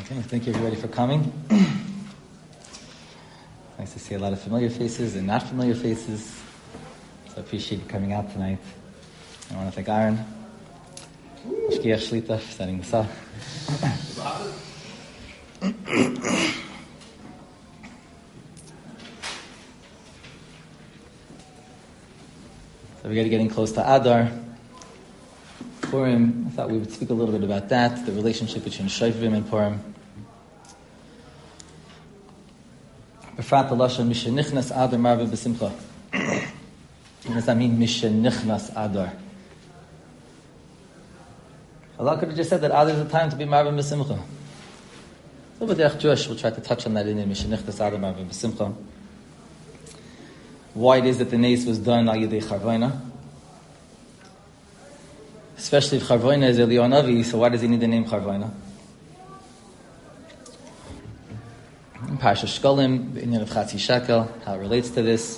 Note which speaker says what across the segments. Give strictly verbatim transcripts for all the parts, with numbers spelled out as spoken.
Speaker 1: Okay, thank you everybody for coming. Nice to see a lot of familiar faces and not familiar faces. So I appreciate you coming out tonight. I want to thank Aaron, Shkiach Shlita for setting this up. So we're getting close to Adar. Purim, I thought we would speak a little bit about that, the relationship between Shofrim and Purim. Befrat Lashon Mishenichnas Adar Marve B'Simcha. What does that mean, Mishenichnas Adar? Allah could have just said that Adar is the time to be Marve B'Simcha. So B'derech Jewish, we'll try to touch on that in Mishenichnas Adar Marve B'Simcha. Why it is that the Nes was done al Yidei Charvoina. Especially if Charvoina is Eliyahu Navi, so why does he need the name Charvoina? In Parsha Shkolim, the Inyan of Chatzi Shekel, how it relates to this.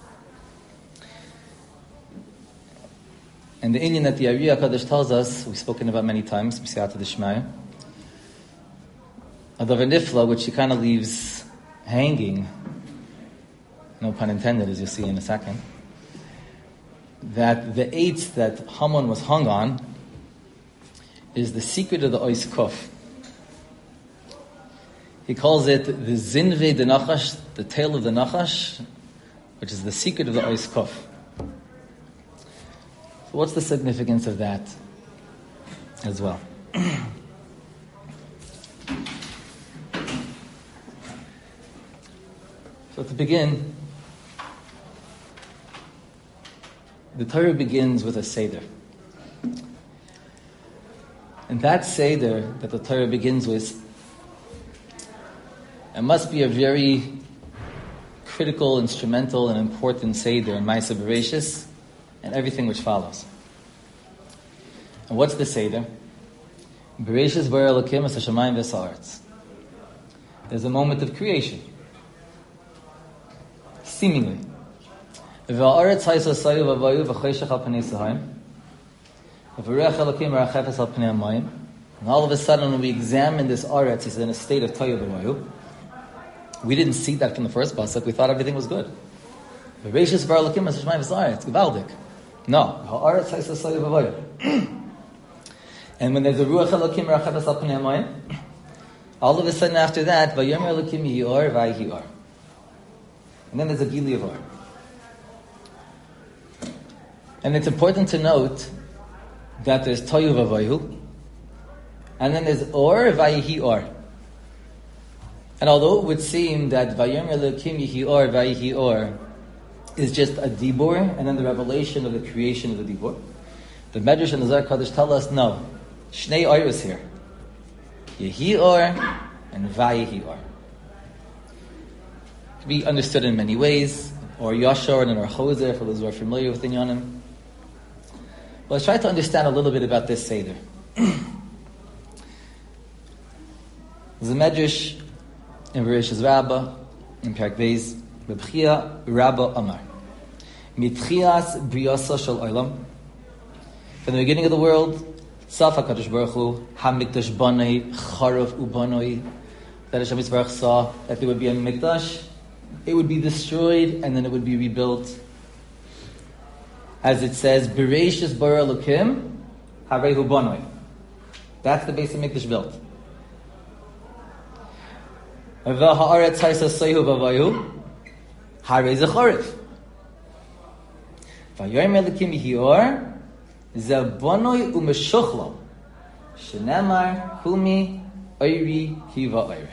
Speaker 1: And the Inyan that the Ari HaKadosh tells us, we've spoken about many times, B'siyata D'Shmaya, a Davar Nifla, which he kind of leaves hanging, no pun intended, as you'll see in a second, that the eitz that Haman was hung on is the secret of the Ois Kuf. He calls it the Zinve de Nachash, the tail of the Nachash, which is the secret of the Ois Kuf. So what's the significance of that as well? So to begin, the Torah begins with a Seder. And that Seder that the Torah begins with, it must be a very critical, instrumental, and important Seder in Ma'aseh Bereishis and everything which follows. And what's the Seder? Bereishis bara Elokim es hashamayim v'sa'aretz. There's a moment of creation. Seemingly. And all of a sudden, when we examine this Aretz, it's in a state of Tohu v'Vayu. We didn't see that from the first pasuk. We thought everything was good. No. And when there's a Ruach Elokim merachefes al pnei hamayim, all of a sudden after that, Vayomer Elokim yehi or v'yehi or. And then there's a Gili of Or. And it's important to note that there's Tohu v'Vayu, and then there's Or v'yehi Or. And although it would seem that Vayomer Elokim yehi Or v'yehi Or is just a dibur, and then the revelation of the creation of the dibur, the Medrash and the Zohar Kadosh tell us no, Shnei Or is here, yehi Or and v'yehi Or. It can be understood in many ways, or Yashar and or Choser for those who are familiar with Inyanim. Well, let's try to understand a little bit about this Seder. There's a Medrash in Bereishis Rabbah, in Perek Beis, B'Bchia Rabbah Amar. Mitchias Briyasa Shel Olam. From the beginning of the world, Saf HaKadosh Baruch Hu, HaMikdash Banei, Charav Ubanoi, that Hashem Yisbarach saw that there would be a Mikdash, it would be destroyed, and then it would be rebuilt. As it says, Bereishis bara Elokim, Harehu Banoi. That's the base of Mikdash built. V'ha'aretz haisa soihu v'vayu, Harei zechorev. Vayomer Elokim yehi or, ze banoi u'meshuchlo, shenemar humi oiri hiva oirich.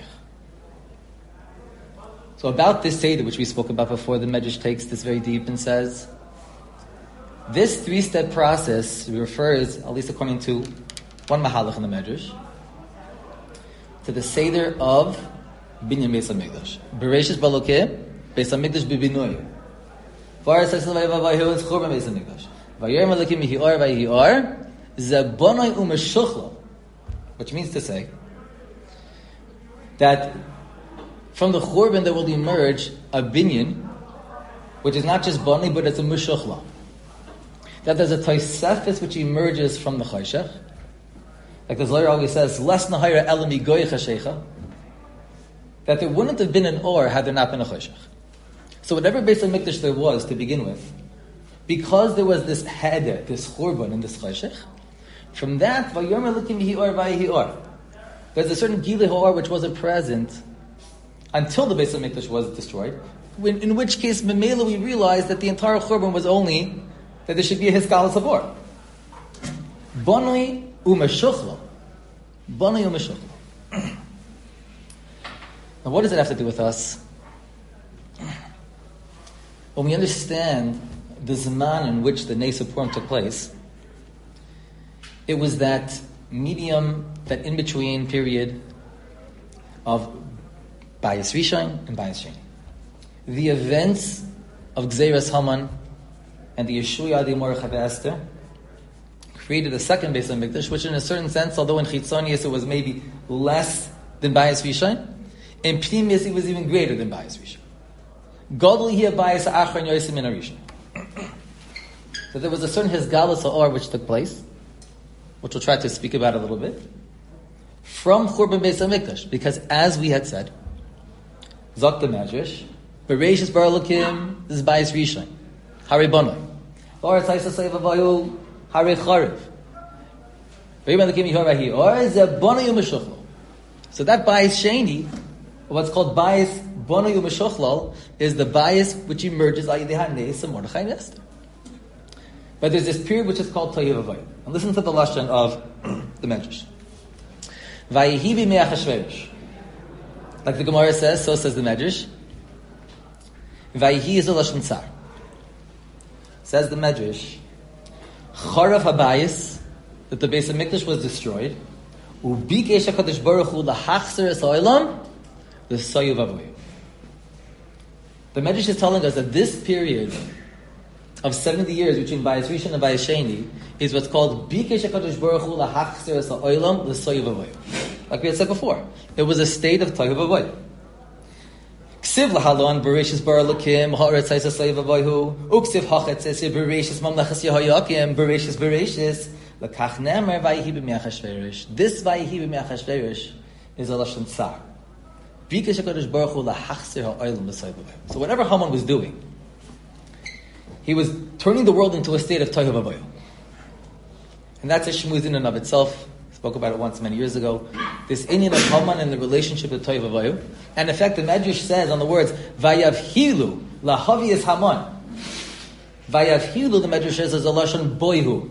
Speaker 1: So about this Seder, which we spoke about before, the Medrash takes this very deep and says, this three-step process refers, at least according to one Mahalach in the Medrash, to the Seder of Binyan Beis HaMikdash. Bereishis Balokeh, Beis HaMikdash Bibinoi. V'aretz haisa v'vayu is Churban Beis HaMikdash. Vayomer Elokim yehi or v'yehi or, ze banoi u'meshuchlo. Which means to say that from the Churban there will emerge a Binyan, which is not just Bani, but it's a Meshuchla. That there's a Tosefes which emerges from the Chayshech, Like the Zohar always says, "Less nahira elami goy chashecha," that there wouldn't have been an or had there not been a choshech. So whatever Beis HaMikdash there was to begin with, because there was this heder, this churban, and this choshech, from that, vayomer looking mihi or vayihi or, there's a certain gilui ha'or which wasn't present until the Beis HaMikdash was destroyed. When, in which case, memela, we realized that the entire churban was only that there should be a hisgalus of or. Bonoi umeshuchlo. Bonoi umeshuchlo. Now, what does it have to do with us? When we understand the Zman in which the Nes Purim took place, it was that medium, that in-between period of Bayis Rishon and Bayis Sheni. The events of Gzeiras Haman and the Yeshua Adi Mordechai Esther created a second Beis HaMikdash, which in a certain sense, although in Chitzonius it was maybe less than Bayis Rishon, in Pnimius it was even greater than Bayis Rishon. Godly here Bayis Achron Yosem Min HaRishon. So there was a certain Hisgalus Ha'or which took place, which we'll try to speak about a little bit, from Churban Beis HaMikdash, because as we had said, Zok the Medrash, Bereshis Bar Elokim, this is Bayis Rishon, Harei Bonoi, La'aretz Ha'isa Seiv Avayu, Harei Chariv, V'yim Elokim Yihor Vahi, or Zeh Bonoi Umeshuchlo. So that Bayis Sheni, what's called Bayis Bonoi Umeshuchlo, is the Bayis which emerges out of the Hanes of Mordechai and Esther. But there's this period which is called Toyev Avayu. And listen to the lashon of the Medrash. Vayihi b'mei Achashverosh. Like the Gemara says, so says the Medrash. Vayihi is a lashon tsar. Says the Medrash, Charav habayis, that the Beis HaMikdash was destroyed, ubikesh HaKadosh Baruch Hu lahachzer es ha'olam, the Soyev Avayu. The Medrash is telling us that this period of seventy years between Bayis Rishon and Bayis Sheni is what's called Bikesh HaKadosh Baruch Hu lahachzer es ha'olam, the Soyev Avayu. Like we had said before, it was a state of Toyev Avayu. Ksiv lahalon bereshis bar Elokim haaretz ha'isa Soyev Avayu uksiv hachetz es bereshis mamlechas Yehoyakim bereshis bereshis lakach nemer vayihi b'mei Achashverosh. This vayihi b'mei Achashverosh is a lashon tsar. Bikesh HaKadosh Baruch Hu lahachzer ha'olam, the Soyev Avayu. So whatever Haman was doing, he was turning the world into a state of Toyev Avayu. And that's a shmuz in and of itself. I spoke about it once many years ago. This Indian of Haman and the relationship with Toyev Avayu. And in fact, the Medrash says on the words, Vayavhilu, lahavi is Haman. Vayavhilu, the Medrash says, is a lashon boihu.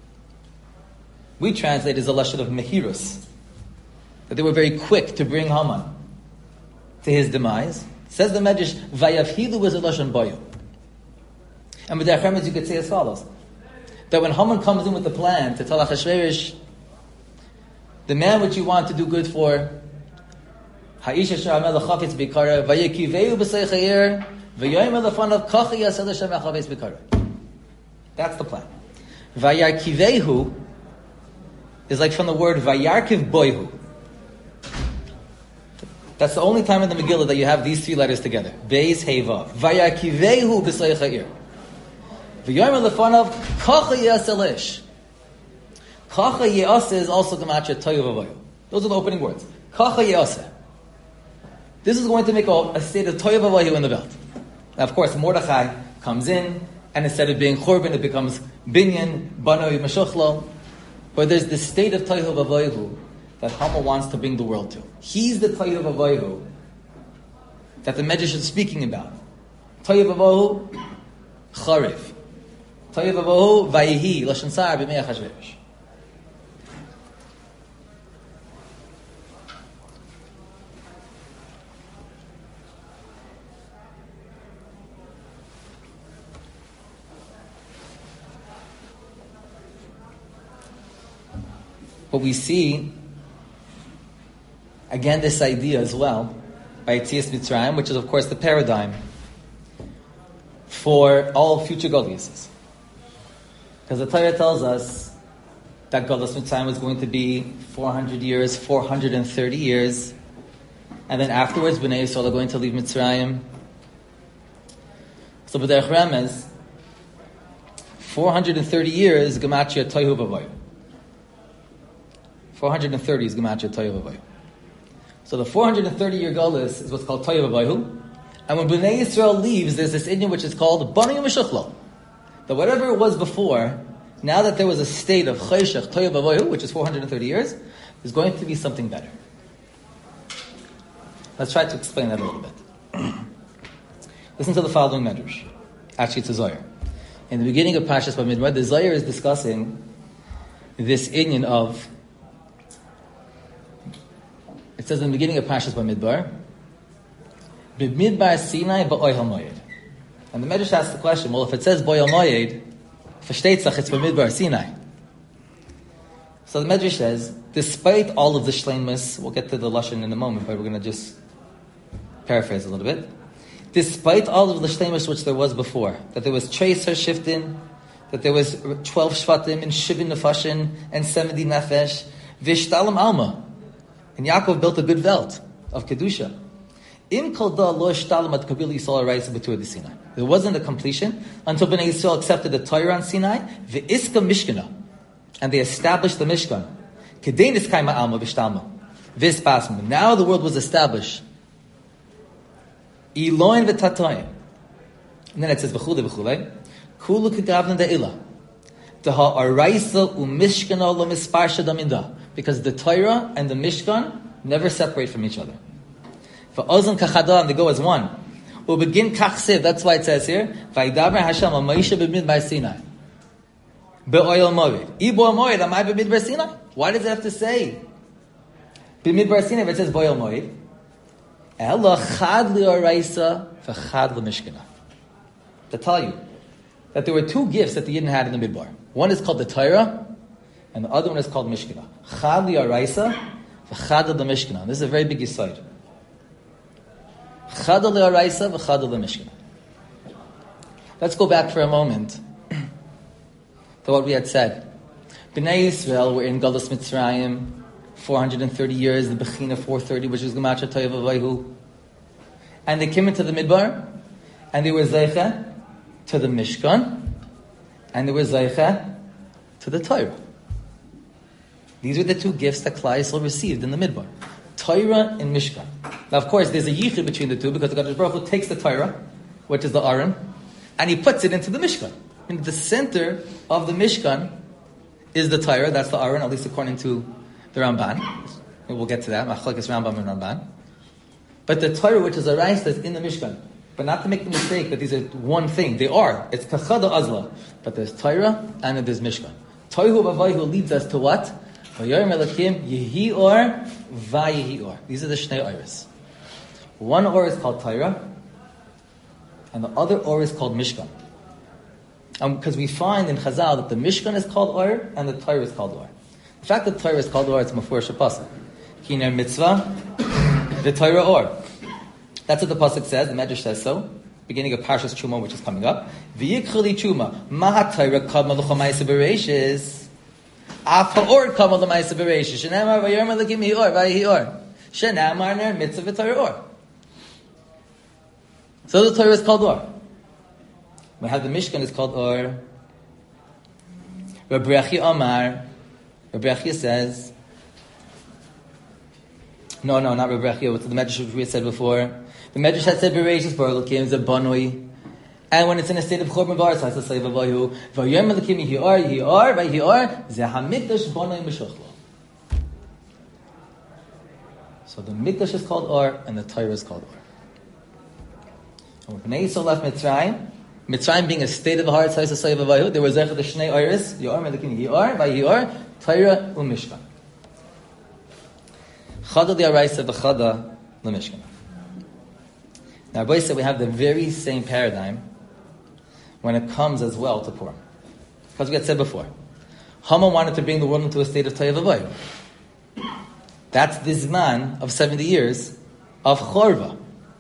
Speaker 1: We translate as a lashon of mehirus. That they were very quick to bring Haman to his demise. Says the Medrash, Vayavhilu is a lashon boihu. And with the Achremes, you could say as follows: that when Haman comes in with the plan to tell Achashverosh, the man which you want to do good for, Ha'isha sh'amel chafetz b'ikara, vayekiveu b'seich ha'ir, v'yoyim elefanav kachi yasel Hashem chafetz b'ikara. That's the plan. Vayakivehu is like from the word vayarkiv boihu. That's the only time in the Megillah that you have these three letters together. Beis Heva. Vayakivehu b'seich ha'ir. V'yoyim elefanav kachi yasel ish. Kacha Ye'aseh is also Gematria Toyev Avayu. Those are the opening words. Kacha Ye'aseh. This is going to make a, a state of Toyev Avayu in the belt. Now, of course, Mordechai comes in, and instead of being Churban, it becomes Binyan, Banoi, Meshuchlo. But there's this state of Toyev Avayu that Haman wants to bring the world to. He's the Toyev Avayu that the Medrash is speaking about. Toyev Avayu, Chariv. Toyev Avayu, Vayihi, Lashon Sar, B'mei Achashverosh. But we see, again, this idea as well, by Yetzias Mitzrayim, which is, of course, the paradigm for all future Goliaths. Because the Torah tells us that Golus Mitzrayim was going to be four hundred years, four hundred thirty years, and then afterwards, Bnei Yisrael are going to leave Mitzrayim. So, B'derech Remez, four hundred thirty years, Gematria Toyev Avayu. four hundred thirty is Gematria Toyev Avayu. So the four hundred thirty year Golus is what's called Toyev Avayu. And when Bnei Yisrael leaves, there's this Indian which is called Bani Meshuchlo. That whatever it was before, now that there was a state of Chayshach Toyev Avayu, which is four hundred thirty years, there's going to be something better. Let's try to explain that a little bit. Listen to the following medrash. Actually, it's a Zohar. In the beginning of Parshas Bamidbar, the Zohar is discussing this Indian of. It says in the beginning of Parshas Bamidbar, B'midbar Sinai ba'oihel moyed. And the Medrash asks the question, well, if it says ba'oihel moyed, versteht it's B'midbar Sinai. So the Medrash says, despite all of the shleimus, we'll get to the Lashon in a moment, but we're going to just paraphrase a little bit. Despite all of the shleimus which there was before, that there was Treiser Shiftin, that there was twelve Shvatim, and Shivin Nefashin, and seventy Nefesh, Vishtalam Alma. And Yaakov built a good veld of Kedusha. Im Kalda Lo Shtalam at Kabili Yisrael Reisa B'Tur de Sinai. There wasn't a completion until Bnei Yisrael accepted the Torah on Sinai, V'iska Mishkana, and they established the Mishkan. Kedenis Kaima Alma V'Shtalma. V'Spasma. Now the world was established. Eloin v'tatayim. And then it says v'chule v'chule. Kulu k'gavna de'ila. Taha araisa u'mishkana lo misparsha daminda. Because the Torah and the Mishkan never separate from each other. V'ozan kachada, and they go as one. U'begin kachsev, that's why it says here, v'yidaber Hashem al Moshe b'midbar Sinai. Be'oil moed. Ibo moed, amai b'midbar Sinai? Why does it have to say b'midbar Sinai if it says boil moed? Ella chad li'oraisa v'chad l'mishkana. To tell you that there were two gifts that the Yidden had in the Midbar. One is called the Torah, and the other one is called Mishkana. Chad li'oraisa v'chad l'mishkana. This is a very big yesod. Chad li'oraisa v'chad l'mishkana. Let's go back for a moment to what we had said. Bnei Yisrael were in Galus Mitzrayim four hundred thirty years, the Bechina four thirty, which is Gematria Toyev Avayu. And they came into the Midbar, and they were Zeicha to the Mishkan, and they were Zeicha to the Torah. These were the two gifts that Klal Yisrael received in the Midbar. Torah and Mishkan. Now, of course, there's a yichud between the two, because the Kadosh Baruch Hu takes the Torah, which is the Aron, and he puts it into the Mishkan. In the center of the Mishkan is the Torah, that's the Aron, at least according to the Ramban. We'll get to that. Machlokes Rambam and Ramban. But the Torah, which is a rice, that's in the Mishkan. But not to make the mistake that these are one thing. They are. It's Kachada Azla. But there's Torah and there's Mishkan. Toihu Vavayhu leads us to what? Vayoyim Elakim Yehi Or Vayehi Or. These are the Shnei Oris. One Or is called Torah, and the other Or is called Mishkan. Because um, we find in Chazal that the Mishkan is called Or and the Torah is called Or. The fact that Torah is called Or, it's Mefurish Pasuk. Kiner Mitzvah, the Torah Or. That's what the Pasuk says, the Medrash says so. Beginning of Parshas Truma, which is coming up. V'yikhali Truma, Maha Torah Kama L'chomayis Bereshis. Af ha'or Kama L'mayis Bereshis. Shenamar V'yom Elikim Hi Or, V'yi Or. Shenamar Ner Mitzvah V'Torah Or. So the Torah is called Or. We have the Mishkan is called Or. Rabbi Achi Omar, Rabbi Achia says, no, no, not Rabbi Achia, what's the Medrash which we had said before? The Medrash had said, Bereshis Baruch is a Banoi. And when it's in a state of Chorban Bar, so it's a slave of Vayu, Vayom Elikim Yehi Or, Yehi Or, Vayehi Or, Ze HaMikdash Banoi Meshuchlo. So the Mikdash is called Or, and the Torah is called Or. And when Bnei Yisrael left Mitzrayim, Mitzrayim being a state of the heart, so it's a slave of Vayu, there was Zecha the Shnei Oris, Yehi Or, Elikim Yehi Or, Vayehi Or, Torah u'Mishkan. Chada li'araisa v'chada l'Mishkan. Now, Rabbi said we have the very same paradigm when it comes as well to Purim. Because we had said before, Haman wanted to bring the world into a state of Toyev Avayu. That's the Zman of seventy years of Chorva.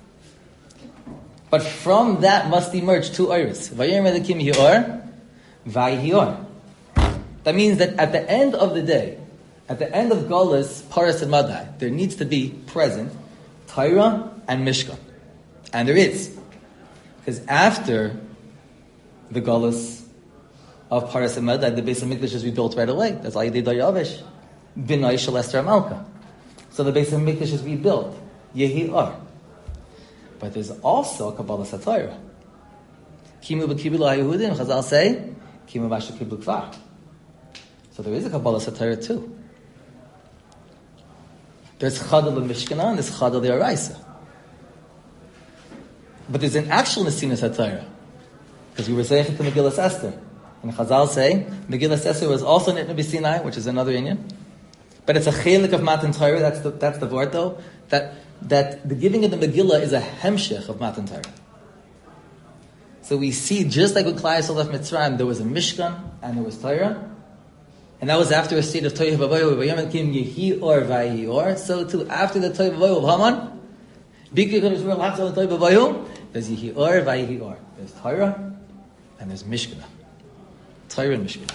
Speaker 1: But from that must emerge two Oris. Vayom Elikim Yehi Or, Vayehi Or. That means that at the end of the day, at the end of Galus, Paras and Madai, there needs to be present Torah and Mishkan. And there is. Because after the Galus of Paras and Madai, the base of Mikdash is rebuilt right away. That's all you did, Daryavish. Binay Shel Esther Malka. So the Beis HaMikdash is rebuilt. Yehi Or. But there's also a Kabbalah Satira. Kimu b'kibul ha'Yehudim, Chazal say, Kimu b'asher kibul kvar. So there is a Kabbalah Satira too. There's Chadal Mishkana and there's Chadal Araisa. But there's an actual Nesina Satira. Because we were saying to Megillas Esther. And Chazal say, Megillas Esther was also Nitna B'Sinai, which is another Indian. But it's a chelik of Matan Torah, that's the, that's the word though, that, that the giving of the Megillah is a hemshech of Matan Torah. So we see, just like with Klai Yisrael left Mitzrayim, there was a Mishkan and there was Torah. And that was after a state of Toiv Vavoyu, Vayomen Kim Yehi Or Vayi Or. So too, after the Toiv Vavoyu of Haman, Bikri Kodesh Baruch Hu Toiv Vavoyu, there's Yehi Or Vayi Or. There's Torah and there's Mishkan. Torah and Mishkan.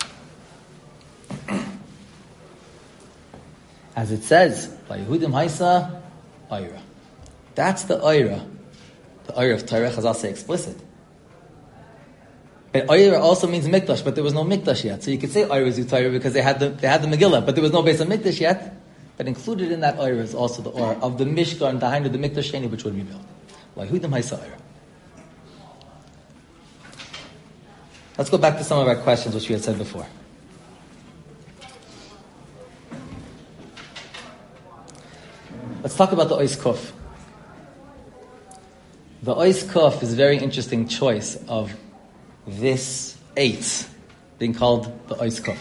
Speaker 1: As it says, by Yehudim Haisa, Oira. That's the Oira. The Oira of Torah, Chazal say explicit. But Oira also means Mikdash, but there was no Mikdash yet. So you could say Oira is Torah because they had the they had the Megillah, but there was no base of Mikdash yet. But included in that Oira is also the Oira of the Mishkan behind the Mikdash Sheni, which would be built. By Yehudim Haisa Oira. Let's go back to some of our questions, which we had said before. Let's talk about the Ois Kuf. The Ois Kuf is a very interesting choice of this eight being called the Ois Kuf.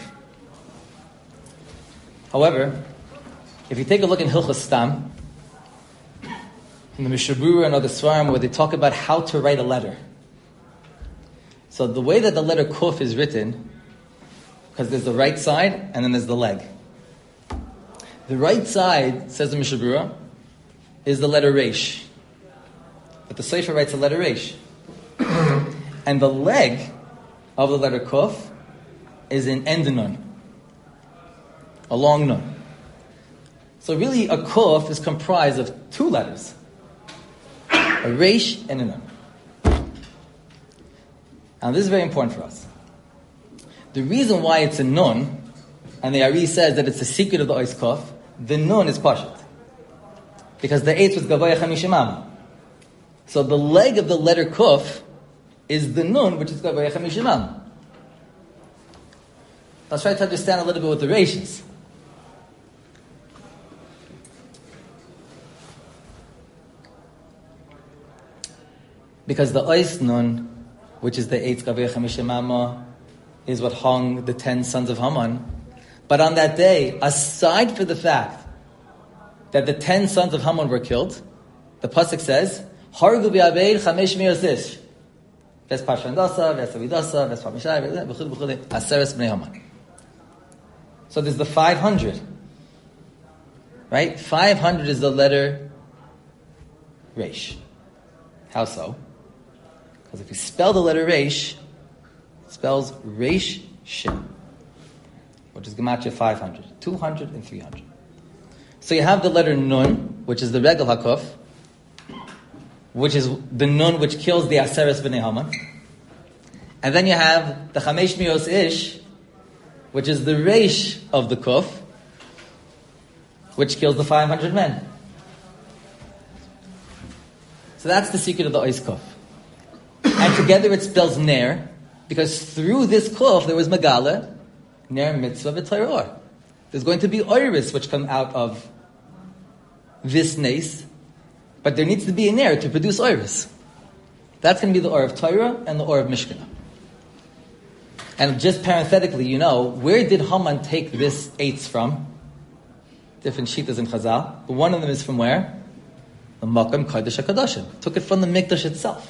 Speaker 1: However, if you take a look in Hilchos Stam, in the Mishnah Berurah and other Svarim, where they talk about how to write a letter. So the way that the letter Kuf is written, because there's the right side and then there's the leg. The right side, says the Mishnah Berurah, is the letter Reish. But the Sefer writes the letter Reish. And the leg of the letter Kuf is an end nun. A long nun. So really a Kuf is comprised of two letters. A Reish and a nun. Now this is very important for us. The reason why it's a nun, and the Ari says that it's the secret of the Ois Kuf, the nun is Pashut. Because the eighth was Gavoya Chamishimam. So the leg of the letter Kuf is the nun, which is Gavoya Chamishimam. Let's try to understand a little bit what the Reish is. Because the Ois nun, which is the eighth Gavoya Chamishimam, is what hung the ten sons of Haman. But on that day, aside for the fact that the ten sons of Haman were killed, the pasuk says, "Hargu v'yabeid chamesh mi'osish." Ves parshandasa, ves avidasa, ves pamishai, v'chud v'chud aseres bnei Haman. So there's the five hundred, right? Five hundred is the letter Reish. How so? Because if you spell the letter Reish, it spells Reish Shin, which is Gematria five hundred, two hundred and three hundred. So you have the letter Nun, which is the Regel HaKuf, which is the Nun which kills the Aseres B'nei Haman. And then you have the Chamesh Mios Ish, which is the Reish of the Kuf, which kills the five hundred men. So that's the secret of the Ois Kuf. And together it spells Ner, because through this Kuf there was Megala, Ner Mitzvah V'Torah. There's going to be Oiris which come out of this Nes, but there needs to be a Ner to produce Oiris. That's going to be the Or of Torah and the Or of Mishkanah. And just parenthetically, you know, where did Haman take this eights from? Different shitas in Chazal. But one of them is from where? The Makam Kodesh HaKadoshim. Took it from the Mikdash itself.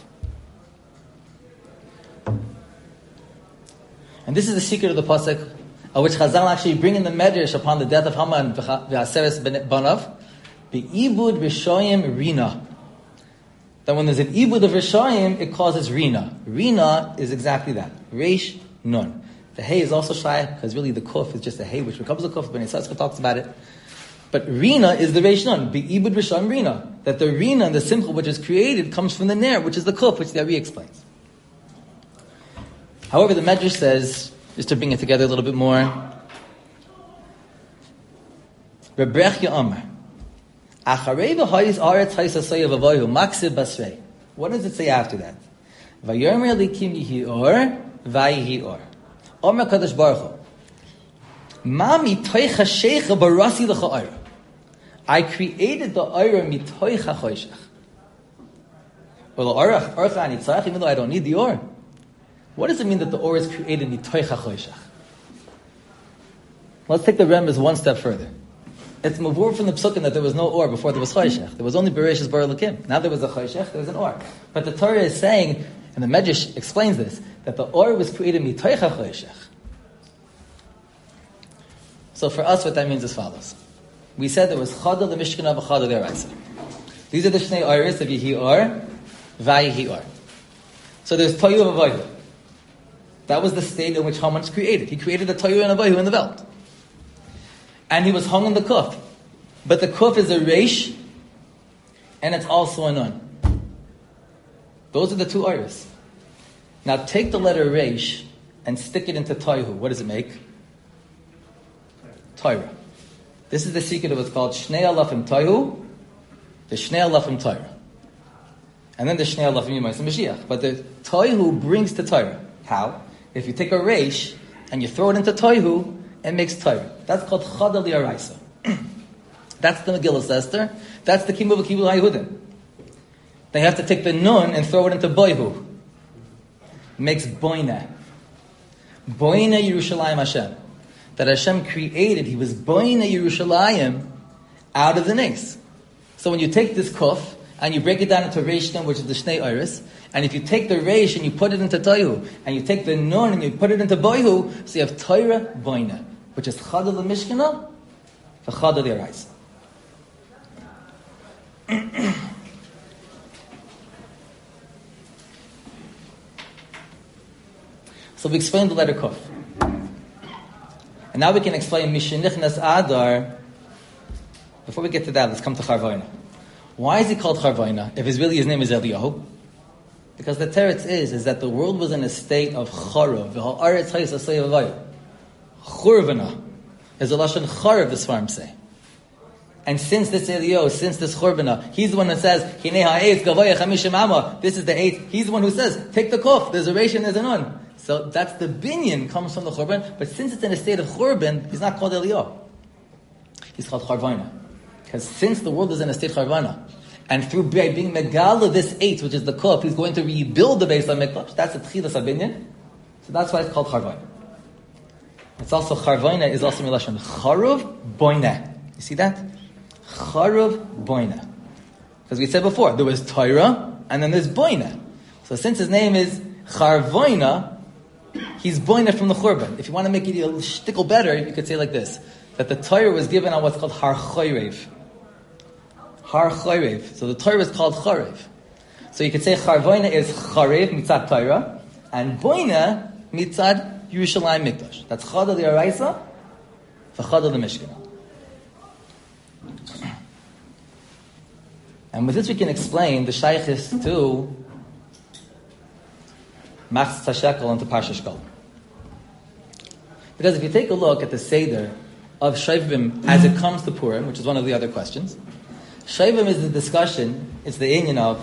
Speaker 1: And this is the secret of the pasuk, of which Chazal actually bring in the medrash upon the death of Haman v'Aseres Banav, be'ibud Rishoyim Rina. That when there's an ibud of Rishoyim, it causes Rina. Rina is exactly that. Reish Nun. The hay is also shy, because really the kuf is just a hay which becomes a kuf, but Yitzchak talks about it. But Rina is the Reish Nun. Be'ibud Rishoyim Rina. That the Rina, the simcha which is created, comes from the Ner, which is the kuf, which the Ari explains. However, the Medrash says, just to bring it together a little bit more, Rebrechya Amar. Acharei v'hayis aretz hayis asaya v'avoyu maksiv basrei. What does it say after that? Vayomer likim yihi or, vayihi or. Omer Kadosh Baruch Hu. Ma mitoich ha-sheikha barasi l'cha oira. I created the oira mitoich ha-choshech. Well, the oira, oira ani tzarech, even though I don't need the or. What does it mean that the or is created mitoich ha-choshech? Let's take the Remez one step further. It's mavur from the psukim that there was no or before there was choshech. There was only bereshis bara lakim. Now there was a choshech, there was an or. But the Torah is saying, and the Medrash explains this, that the or was created mitoich ha-choshech. So for us, what that means is as follows. We said there was chadal the mishkanah v'chadal the araisa. These are the shnei oris of yihi or, vayihi or. So there's toyu and avoyu. That was the state in which Haman was created. He created the toyu and avoyu in the belt. And he was hung on the kuf. But the kuf is a reish, and it's also a nun. Those are the two oris. Now take the letter reish and stick it into toyu. What does it make? Torah. This is the secret of what's called Shnei Alafim Tohu, the Shnei Alafim Torah. And then the Shnei Alafim Yimais Mashiach. But the Tohu brings to Torah. How? If you take a reish and you throw it into Tohu, it makes Torah. That's called Chadal Yaraisa. That's the Megillah Esther. That's the Kimbul Kibbul HaYehudim. They have to take the Nun and throw it into Boihu. It makes Boina. Boina Yerushalayim Hashem. That Hashem created, He was Boina Yerushalayim out of the Nes. So when you take this kuf and you break it down into reish nun, which is the Shnei Oris, and if you take the reish and you put it into Tohu, and you take the nun and you put it into Boihu, so you have Torah Boina, which is Chadal Mishkanah, Chadal Yaraisa. So we explained the letter kuf. And now we can explain Mishenichnas Adar. Before we get to that, let's come to Charvoina. Why is he called Charvoina if his really his name is Eliyahu? Because the teretz is is that the world was in a state of charav. V'ha'aretz hayis asay avayu. Churvana is a lashon charav. The Sfarim say. And since this Eliyahu, since this Churvana, he's the one that says Hinei ha'etz gavoya chamishim amma. This is the eight. He's the one who says take the kuf. There's a reish and there's a nun. So that's the binyan comes from the Churban, but since it's in a state of Churban, he's not called Eliyahu. He's called Charvoina. Because since the world is in a state of Charvoina, and through being Megala this eight, which is the Kuf, he's going to rebuild the base of Mikdash. That's the Tchilas HaBinyan. So that's why it's called Charvoina. It's also, Charvoina is also Milashon Charuv Boina. You see that? Charuv Boina. Because we said before, there was Torah, and then there's Boina. So since his name is Charvoina, he's boina from the Churban. If you want to make it a shtickle better, you could say like this, that the Torah was given on what's called Har Choyrev. Har Choyrev. So the Torah is called Chorev. So you could say Charvoina is Chorev mitzad Torah, and boina mitzad Yerushalayim Mikdash. That's Chadal Yaraisa, v'Chadal the Mishkanah. And with this we can explain the shaykhis to Machs Tashekel into Parsha Shkol. Because if you take a look at the Seder of Shovim as it comes to Purim, which is one of the other questions, Shovim is the discussion, it's the inyan of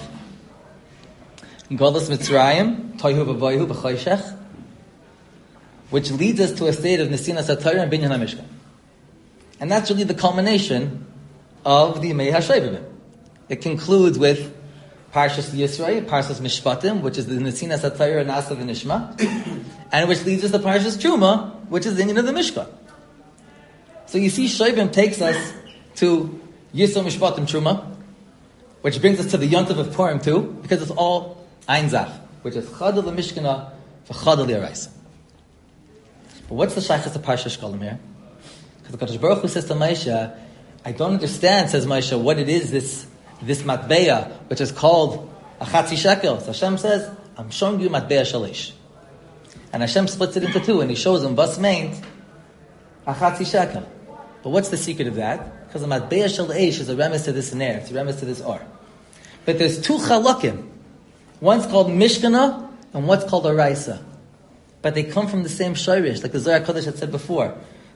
Speaker 1: Golos Mitzrayim, Tohu V'Vohu B'Choshech, which leads us to a state of Nesinas HaTorah and Binyan HaMishkan. And that's really the culmination of the Yemei HaShovim. It concludes with Parshas Yisrael, Parshas Mishpatim, which is the Nesinas HaTorah and Asa V'Nishma, and which leads us to Parshas Truma, which is the Inyan of the Mishkan. So you see, Shovim takes us to Yisrael Mishpatim Truma, which brings us to the Yontav of Purim too, because it's all Ein Zach, which is Chadal Mishkanah for Chadal Yaraisa. But what's the Shaykhas of Parshas Shkolim here? Because the Kadosh Baruch Hu says to Moshe, I don't understand, says Moshe, what it is this this matbeya, which is called a chatzi shekel. So Hashem says, I'm showing you matbeya shalish. And Hashem splits it into two, and He shows him, bas meint, a chatzi shekel. But what's the secret of that? Because the matbeya shalish is a remiss to this ner, it's a remiss to this or. But there's two chalakim. One's called Mishkanah, and one's called Araisa. But they come from the same shirish, like the Zohar HaKadosh had said before,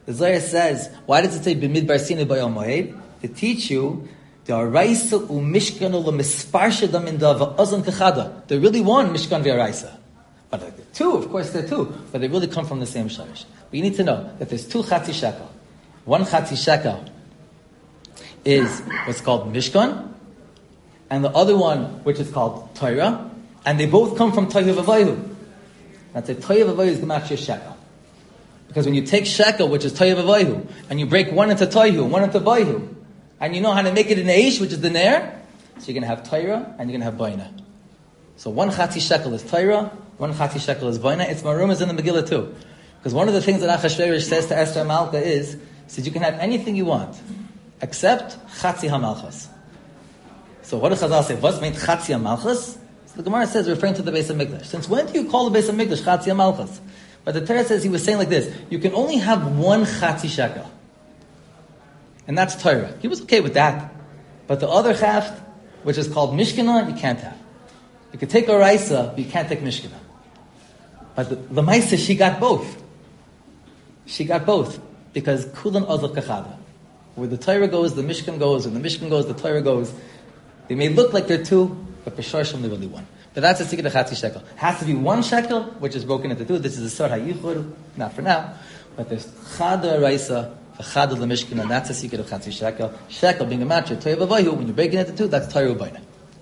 Speaker 1: The Zohar says, why does it say b'midbar Sinai b'yom moed? To teach you the araisa u'mishkan u'lemisparsha daminda v'azon kachada. They're really one mishkan v'araisa. But like they're two, of course they're two, but they really come from the same sharish. But you need to know that there's two chatzi shekel. One chatzi shekel is what's called mishkan, and the other one, which is called Torah, and they both come from Tohu v'Vayu. That's a Tohu v'Vayu is gematria shekel. Because when you take shekel, which is Tohu v'Vayu, and you break one into Tohu and one into Vayu, and you know how to make it in Eish, which is the Ner, so you're going to have Torah and you're going to have Baina. So one chatzi shekel is Torah, one chatzi shekel is Baina. It's marumas in the Megillah too. Because one of the things that Achashverosh says to Esther Malka is, says you can have anything you want, except chatzi hamalchus. So what does Chazal say? What's meant chatzi hamalchus? So the Gemara says, referring to the Beis HaMikdash. Since when do you call the Beis HaMikdash chatzi hamalchus? But the Torah says he was saying like this: you can only have one chatzi shekel, and that's Torah. He was okay with that, but the other half, which is called Mishkanah, you can't have. You can take Oraisa, but you can't take Mishkanah. But the, the Maisa, she got both. She got both because Kulan Azal Kachada. Where the Torah goes, the Mishkan goes, and the Mishkan goes, the Torah goes. They may look like they're two, but B'Sharshim they're really one. But that's a secret of Chatzi Shekel. Has to be one shekel, which is broken into two. This is a Sar HaYichud, not for now. But there's Chada Raisa, Chada L'Mishkan, and that's a secret of Chatzi Shekel. Shekel being a matcha, Torah V'Vayu, when you break it into two, that's Torah U'Baina.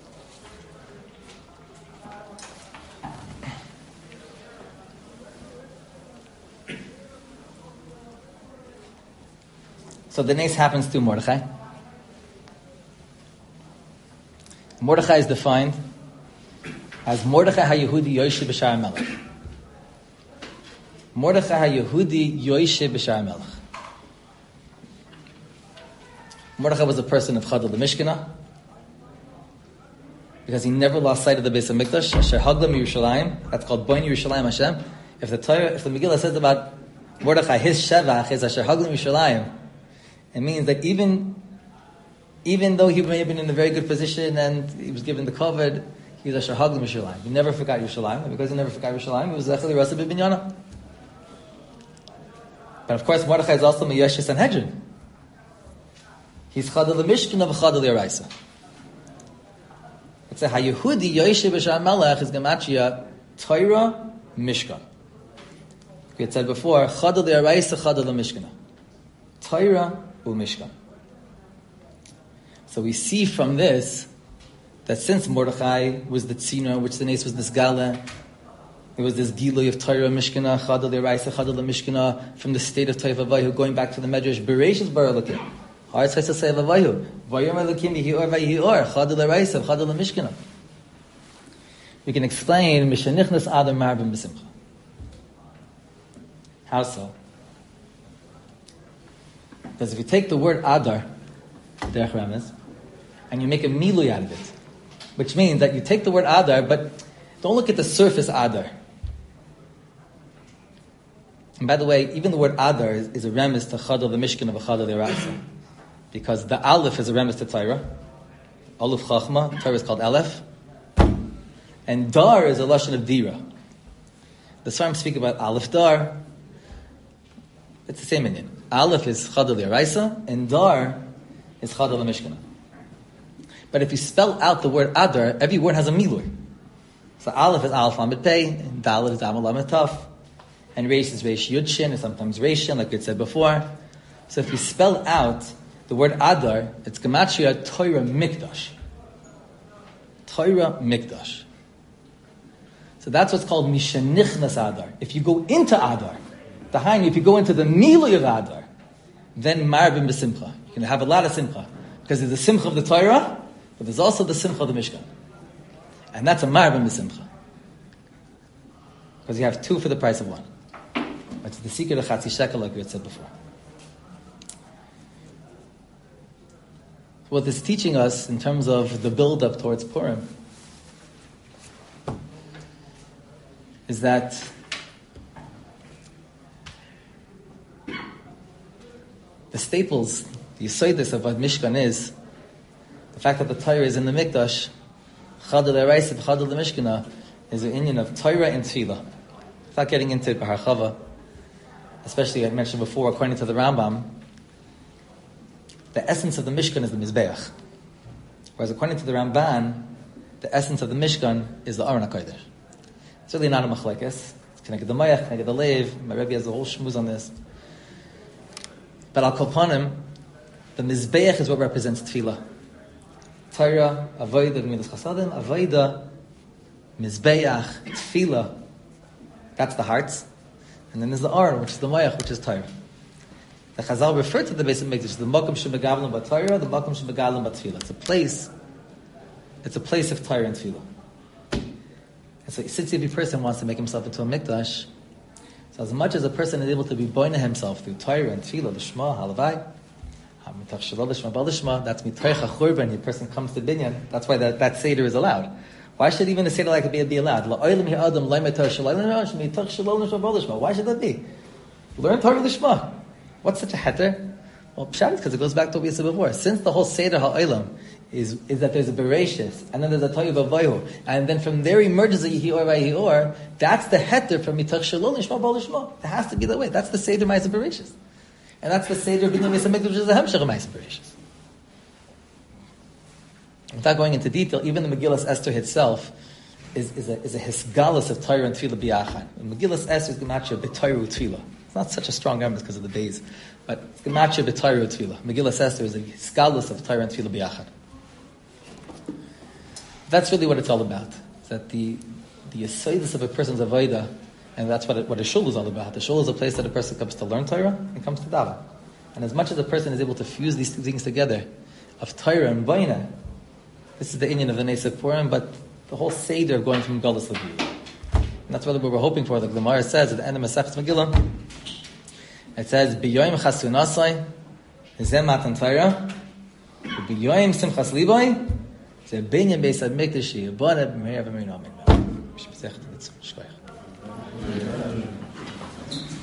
Speaker 1: So the nace happens to Mordechai. Mordechai is defined as Mordechai HaYehudi Yosheh B'Shar Melech. Mordechai HaYehudi Yosheh B'Shar Melech. Mordechai was a person of Chadal the Mishkanah because he never lost sight of the Beis HaMikdash. Asher Haglam Yerushalayim. That's called Boin Yerushalayim Hashem. If the Torah, if the Megillah says about Mordechai, his Shevach is Asher Haglam Yerushalayim, it means that even even though he may have been in a very good position and he was given the covered, he was Asher Haglam Yerushalayim. He never forgot Yerushalayim, and because he never forgot Yerushalayim, he was Zechel Rasa B'Binyana. But of course, Mordechai is also Meyesh Sanhedrin. He's Chadal the Mishkan of Chadal Yeraisa. It's a HaYehudi Yosheh B'Shar Melech is Gematria Torah Mishkan. We had said before, Chadal Yeraisa, Chadal Mishkan. Torah U'Mishkan. So we see from this that since Mordechai was the tzina, which the nace was this gala, it was this gilui of Torah Mishkana, Chadal Yeraisa, Chadal Mishkana, from the state of Toiv Avayu, going back to the Medrash, Bereshis Bar Elokim. Haaretz Chesed Seiv Avayu, Vayom Elokim Yehior Vayihior, Chadal Yeraisa, Chadal Mishkana. We can explain Mishanichnas Adam Marbim B'Simcha. How so? Because if you take the word Adar, Derech Remez, and you make a milui out of it, which means that you take the word Adar, but don't look at the surface Adar. And by the way, even the word Adar is, is a remez to Chadal the Mishkan of a Chadal Yeraisa, because the Aleph is a remez to Torah. Aleph Chachma, Torah is called Aleph, and Dar is a lashon of Dira. The Svarim speak about Aleph Dar. It's the same Indian. Aleph is Chadal Yeraisa, and Dar is Chadal Mishkan. But if you spell out the word Adar, every word has a milur. So Aleph is Aleph Lamed Pei, and Dalet is Amal Lamed Taf, and Reish is Reish Yud Shin, and sometimes Reish Shin, like we said before. So if you spell out the word Adar, it's Gematria Torah Mikdash. Torah Mikdash. So that's what's called Mishanichnas Adar. If you go into Adar, the Haini, if you go into the milui of Adar, then Marbim B'Simcha. You can have a lot of Simcha. Because there's the Simcha of the Torah, but there's also the Simcha of the Mishkan. And that's a Marbim B'Simcha. Because you have two for the price of one. It's the secret of Chatzi Shekel, like we had said before. What this is teaching us in terms of the build-up towards Purim is that the staples, the yisoidus of what Mishkan is, the fact that the Torah is in the Mikdash, Chadal Yeraisa, Chadal the Mishkana, is an union of Torah and Tefillah. Without getting into it, B'harchava, especially I mentioned before, according to the Rambam, the essence of the Mishkan is the Mizbeach. Whereas according to the Ramban, the essence of the Mishkan is the Aron HaKodesh. It's really not a machlekes. It's connected to the Mayach, connected to the Leiv. My Rebbe has a whole shmuz on this. But Al Kolpanim, the Mizbeach is what represents Tefillah. Torah, Avodah, Gemilas Chasadim, Avodah, Mizbeach, Tefillah. That's the hearts. And then there's the Aron, which is the Mayach, which is Torah. The Chazal referred to the base of Mikdash, the Makom Shemegavlim B'Torah, the Makom Shemegavlim B'Tefillah. It's a place, it's a place of Torah and Tefillah. And so since every person wants to make himself into a Mikdash, so as much as a person is able to be boina himself through Torah and Tefillah, the Shema, Halavai, that's Mitrecha Churban, the person comes to Binyan, that's why that, that Seder is allowed. Why should even the Seder like be, be allowed? Why should that be? Learn Torah Lishma. What's such a heter? Well, Pshat is because it goes back to what we said before. Since the whole Seder HaOlam is, is that there's a Bereshis, and then there's a Toyu B'Avoyu, and then from there emerges a Yehi Or Vayehi Or, that's the heter from Mitach Shalom Lishma B'al Lishma. It has to be that way. That's the Seder Ma'aseh Bereshis. And that's the Seder of Binyan Beis HaMikdash, which is the Hemshech Ma'aseh Bereshis. Without going into detail, even the Megillas Esther itself is, is a, is a hisgalus of Torah and Tefillah b'yachad. Megillas Esther is Gematria B'Torah Tefillah. It's not such a strong emphasis because of the days, but it's Gematria B'Torah Tefillah. Megillas Esther is a hisgalus of Torah and Tefillah b'yachad. That's really what it's all about. It's that the the yesodus of a person's avodah, and that's what it, what a shul is all about. The shul is a place that a person comes to learn Torah and comes to daven. And as much as a person is able to fuse these two things together, of Torah and Baina, this is the inyan of the Nesek Purim, but the whole Seder of going from Galus Levi. And that's what we're hoping for. Like the Gemara says at the end of Masechet Megillah, it says, B'yoyim chasunasai, zeh matan Torah, b'yoyim simchas libay, zeh binyan beis hamikdash, yibana b'meir v'meir namin.